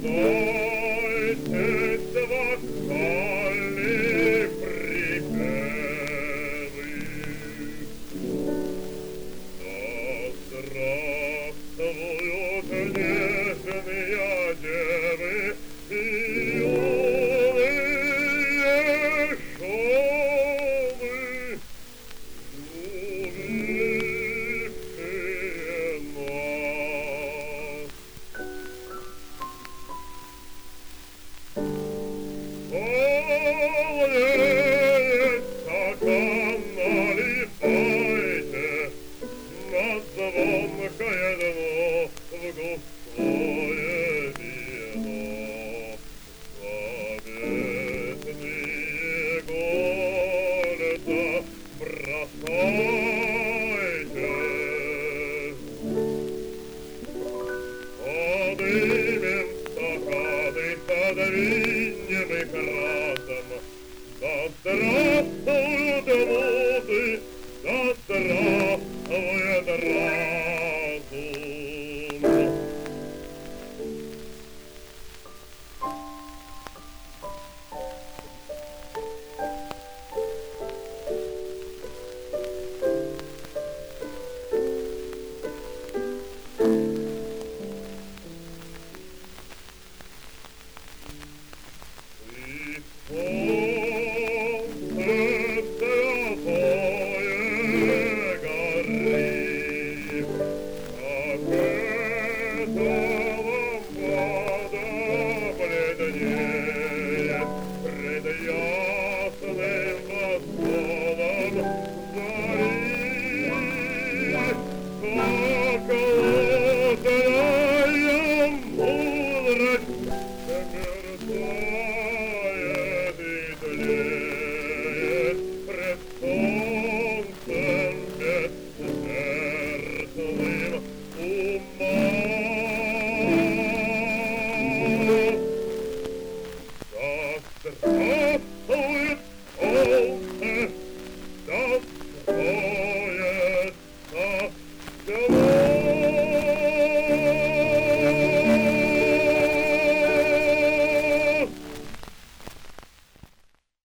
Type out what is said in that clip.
Знойте вокальные припевы. Да здравствуют нежные девы и юные шовы, любившие нас. Полнеет стакан, наливайте на звонкое дно в густое вино. Заветные кольца бросайте, подымем стаканы, подвинем их разом. Да здравствуют музы, да здравствует разум. И солнце золотое горит, как это